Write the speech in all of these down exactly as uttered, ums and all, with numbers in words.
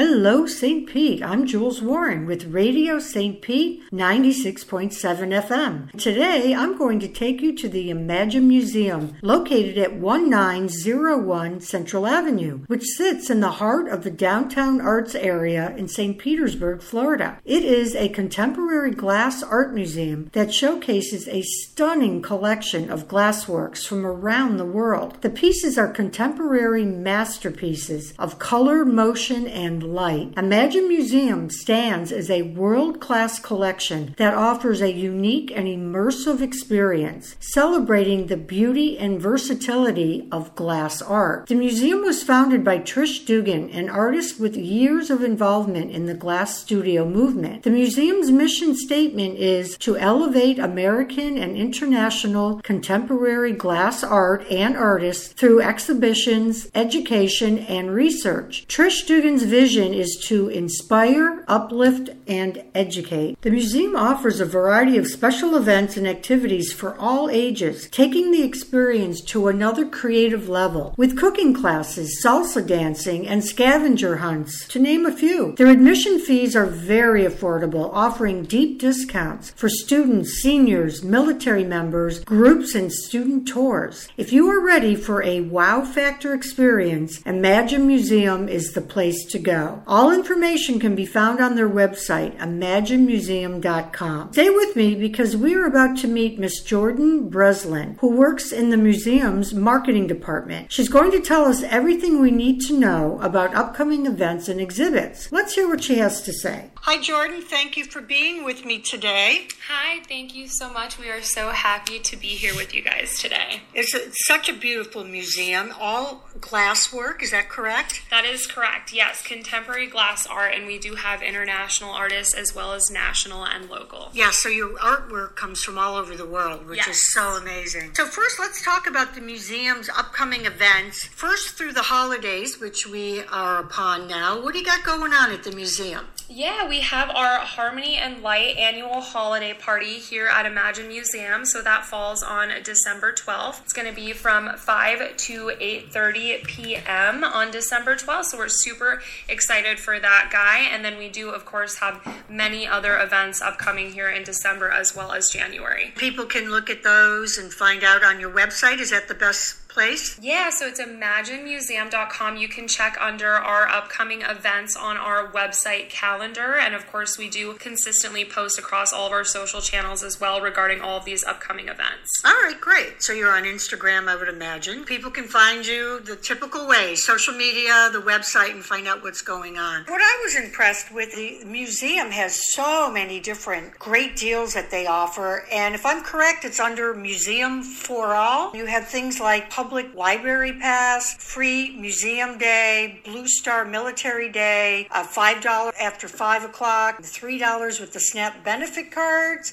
Hello, Saint Pete. I'm Jules Warren with Radio Saint Pete ninety-six point seven F M. Today, I'm going to take you to the Imagine Museum, located at nineteen oh one Central Avenue, which sits in the heart of the downtown arts area in Saint Petersburg, Florida. It is a contemporary glass art museum that showcases a stunning collection of glassworks from around the world. The pieces are contemporary masterpieces of color, motion, and light. Imagine Museum stands as a world-class collection that offers a unique and immersive experience, celebrating the beauty and versatility of glass art. The museum was founded by Trish Dugan, an artist with years of involvement in the glass studio movement. The museum's mission statement is to elevate American and international contemporary glass art and artists through exhibitions, education, and research. Trish Dugan's vision is to inspire, uplift, and educate. The museum offers a variety of special events and activities for all ages, taking the experience to another creative level, with cooking classes, salsa dancing, and scavenger hunts, to name a few. Their admission fees are very affordable, offering deep discounts for students, seniors, military members, groups, and student tours. If you are ready for a wow factor experience, Imagine Museum is the place to go. All information can be found on their website, imagine museum dot com. Stay with me because we are about to meet Miss Jordan Breslin, who works in the museum's marketing department. She's going to tell us everything we need to know about upcoming events and exhibits. Let's hear what she has to say. Hi, Jordan. Thank you for being with me today. Hi, thank you so much. We are so happy to be here with you guys today. It's, a, it's such a beautiful museum, all glass work, is that correct? That is correct, yes. Contemporary glass art, and we do have international artists as well as national and local. Yeah, so your artwork comes from all over the world, which yes. is so amazing. So first, let's talk about the museum's upcoming events. First, through the holidays, which we are upon now. What do you got going on at the museum? Yeah, we have our Harmony and Light annual holiday party here at Imagine Museum. So that falls on December twelfth. It's going to be from five to eight thirty p.m. on December twelfth. So we're super excited for that, Guy. And then we do, of course, have many other events upcoming here in December as well as January. People can look at those and find out on your website. Is that the best place? Yeah, so it's imagine museum dot com. You can check under our upcoming events on our website calendar. And of course, we do consistently post across all of our social channels as well regarding all of these upcoming events. All right, great. So you're on Instagram, I would imagine. People can find you the typical way, social media, the website, and find out what's going on. What I was impressed with, the museum has so many different great deals that they offer. And if I'm correct, it's under Museum for All. You have things like public Public Library Pass, free Museum Day, Blue Star Military Day, uh, five dollars after five o'clock, three dollars with the SNAP benefit cards,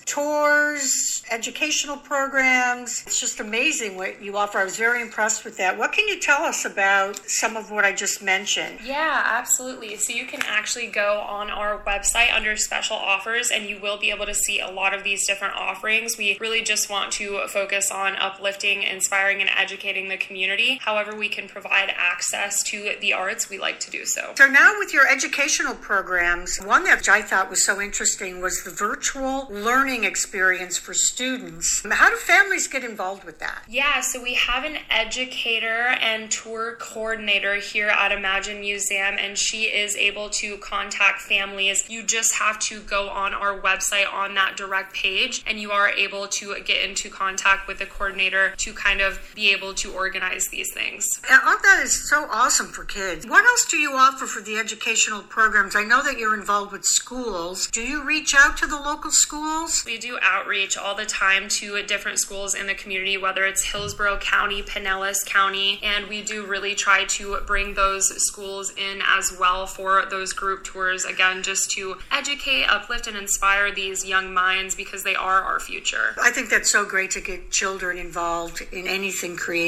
tours, educational programs. It's just amazing what you offer. I was very impressed with that. What can you tell us about some of what I just mentioned? Yeah, absolutely. So you can actually go on our website under special offers and you will be able to see a lot of these different offerings. We really just want to focus on uplifting, inspiring, and educating the community. However, we can provide access to the arts, we like to do so. So now with your educational programs, one that I thought was so interesting was the virtual learning experience for students. How do families get involved with that? Yeah, so we have an educator and tour coordinator here at Imagine Museum, and she is able to contact families. You just have to go on our website on that direct page, and you are able to get into contact with the coordinator to kind of be able to organize these things. And all that is so awesome for kids. What else do you offer for the educational programs? I know that you're involved with schools. Do you reach out to the local schools? We do outreach all the time to different schools in the community, whether it's Hillsborough County, Pinellas County, and we do really try to bring those schools in as well for those group tours, again, just to educate, uplift, and inspire these young minds because they are our future. I think that's so great to get children involved in anything creative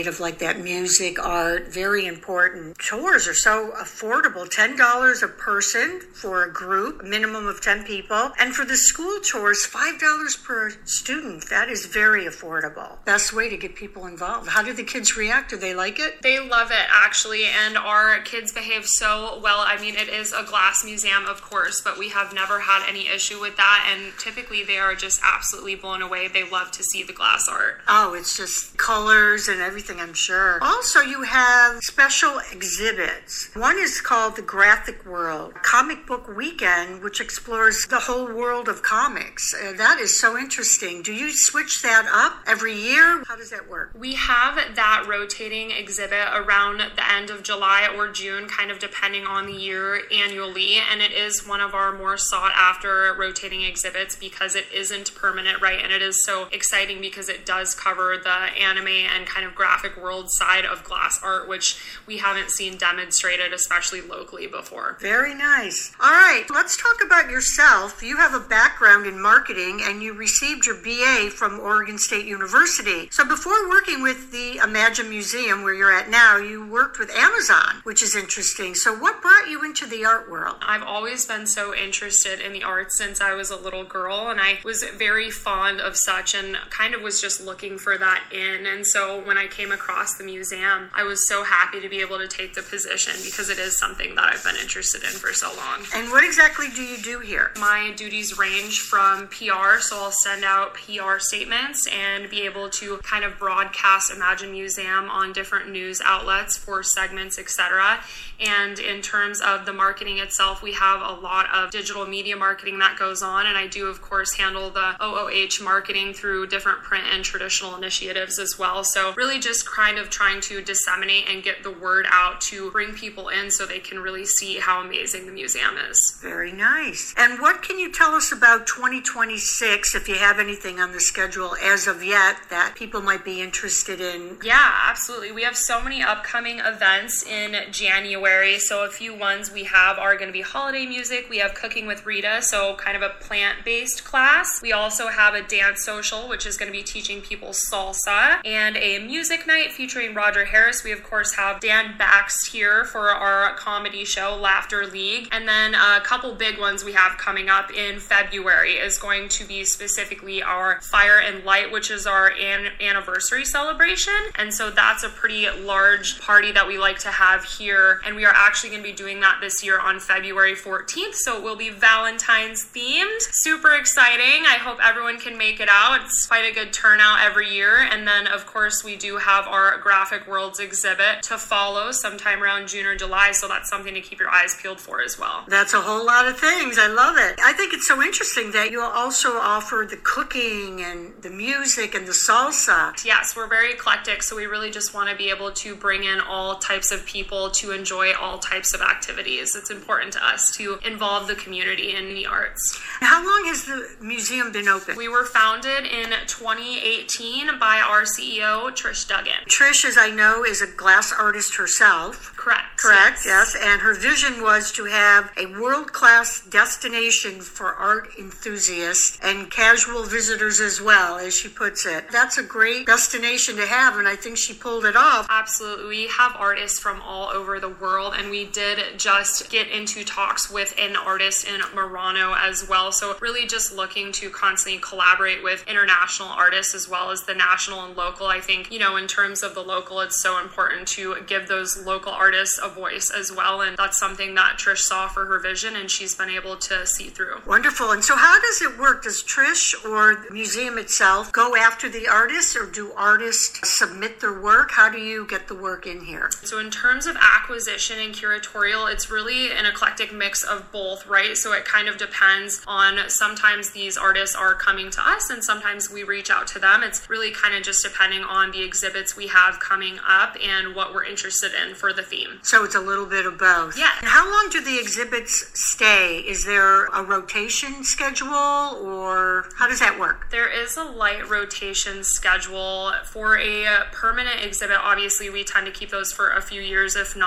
creative like that, music, art, very important. Tours are so affordable, ten dollars a person for a group, a minimum of ten people. And for the school tours, five dollars per student. That is very affordable. Best way to get people involved. How do the kids react? Do they like it? They love it, actually, and our kids behave so well. I mean, it is a glass museum, of course, but we have never had any issue with that, and typically they are just absolutely blown away. They love to see the glass art. Oh, it's just colors and everything, I'm sure. Also, you have special exhibits. One is called The Graphic World, Comic Book Weekend, which explores the whole world of comics. Uh, that is so interesting. Do you switch that up every year? How does that work? We have that rotating exhibit around the end of July or June, kind of depending on the year annually, and it is one of our more sought after rotating exhibits because it isn't permanent, right? And it is so exciting because it does cover the anime and kind of graphic world side of glass art, which we haven't seen demonstrated, especially locally, before. Very nice. All right, let's talk about yourself. You have a background in marketing and you received your B A from Oregon State University. So before working with the Imagine Museum, where you're at now, you worked with Amazon, which is interesting. So what brought you into the art world? I've always been so interested in the arts since I was a little girl, and I was very fond of such and kind of was just looking for that in. And so when I came across the museum, I was so happy to be able to take the position because it is something that I've been interested in for so long. And what exactly do you do here? My duties range from P R, so I'll send out P R statements and be able to kind of broadcast Imagine Museum on different news outlets for segments, et cetera. And in terms of the marketing itself, we have a lot of digital media marketing that goes on, and I do, of course, handle the O O H marketing through different print and traditional initiatives as well. So really just kind of trying to disseminate and get the word out to bring people in so they can really see how amazing the museum is. Very nice. And what can you tell us about twenty twenty-six, if you have anything on the schedule as of yet that people might be interested in? Yeah, absolutely. We have so many upcoming events in January. So a few ones we have are going to be holiday music. We have Cooking with Rita, so kind of a plant-based class. We also have a dance social, which is going to be teaching people salsa, and a music night featuring Roger Harris. We, of course, have Dan Baxt here for our comedy show, Laughter League. And then a couple big ones we have coming up in February is going to be specifically our Fire and Light, which is our an- anniversary celebration. And so that's a pretty large party that we like to have here. And we are actually going to be doing that this year on February fourteenth. So it will be Valentine's themed. Super exciting. I hope everyone can make it out. It's quite a good turnout every year. And then, of course, we do have our Graphic Worlds exhibit to follow sometime around June or July. So that's something to keep your eyes peeled for as well. That's a whole lot of things. I love it. I think it's so interesting that you also offer the cooking and the music and the salsa. Yes, we're very eclectic. So we really just want to be able to bring in all types of people to enjoy all types of activities. It's important to us to involve the community in the arts. How long has the museum been open? We were founded in twenty eighteen by our C E O, Trish Duggan. Trish, as I know, is a glass artist herself. Correct. Correct, yes. yes. And her vision was to have a world-class destination for art enthusiasts and casual visitors as well, as she puts it. That's a great destination to have, and I think she pulled it off. Absolutely. We have artists from all over the world, and we did just get into talks with an artist in Murano as well. So really just looking to constantly collaborate with international artists as well as the national and local. I think, you know, in terms of the local, it's so important to give those local artists a voice as well. And that's something that Trish saw for her vision, and she's been able to see through. Wonderful. And so how does it work? Does Trish or the museum itself go after the artists, or do artists submit their work? How do you get the work in here? So in terms of acquisition and curatorial, it's really an eclectic mix of both, right? So it kind of depends on, sometimes these artists are coming to us and sometimes we reach out to them. It's really kind of just depending on the exhibits we have coming up and what we're interested in for the theme. So it's a little bit of both. Yeah. And how long do the exhibits stay? Is there a rotation schedule, or how does that work? There is a light rotation schedule. For a permanent exhibit, obviously we tend to keep those for a few years, if not ever.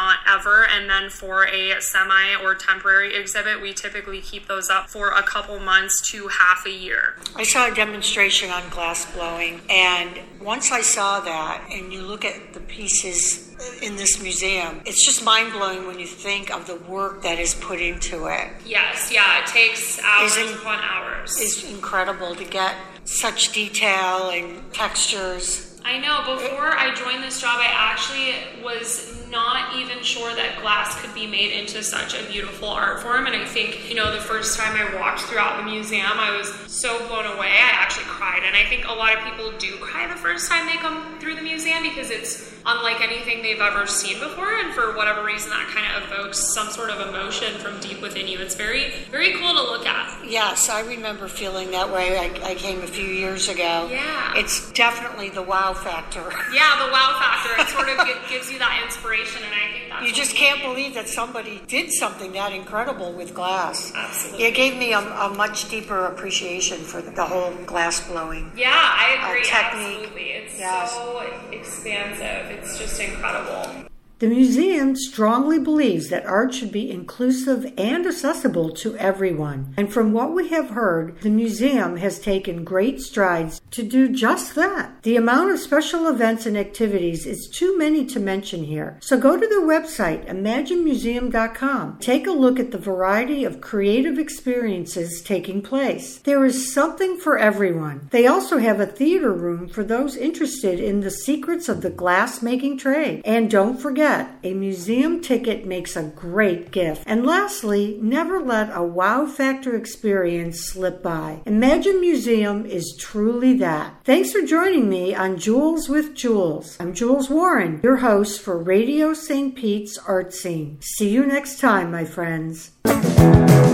cover, and then for a semi or temporary exhibit, we typically keep those up for a couple months to half a year. I saw a demonstration on glass blowing, and once I saw that, and you look at the pieces in this museum, it's just mind-blowing when you think of the work that is put into it. Yes, yeah, it takes hours in, upon hours. It's incredible to get such detail and textures. I know, before I joined this job, I actually was not even sure that glass could be made into such a beautiful art form. And I think, you know, the first time I walked throughout the museum, I was so blown away. I actually cried. And I think a lot of people do cry the first time they come through the museum because it's unlike anything they've ever seen before. And for whatever reason, that kind of evokes some sort of emotion from deep within you. It's very, very cool to look at. Yes, I remember feeling that way. I, I came a few years ago. Yeah. It's definitely the wow factor. Yeah, the wow factor. It sort of gives you that inspiration. And I think that's you just can't believe that somebody did something that incredible with glass. Absolutely. It gave me a, a much deeper appreciation for the, the whole glass blowing. Yeah, I agree. Uh, technique. Absolutely. It's yes. so expansive. It's just incredible. The museum strongly believes that art should be inclusive and accessible to everyone. And from what we have heard, the museum has taken great strides to do just that. The amount of special events and activities is too many to mention here. So go to their website, imagine museum dot com. Take a look at the variety of creative experiences taking place. There is something for everyone. They also have a theater room for those interested in the secrets of the glass-making trade. And don't forget, a museum ticket makes a great gift. And lastly, never let a wow factor experience slip by. Imagine Museum is truly that. Thanks for joining me on Jewels with Jules. I'm Jules Warren, your host for Radio Saint Pete's Art Scene. See you next time, my friends.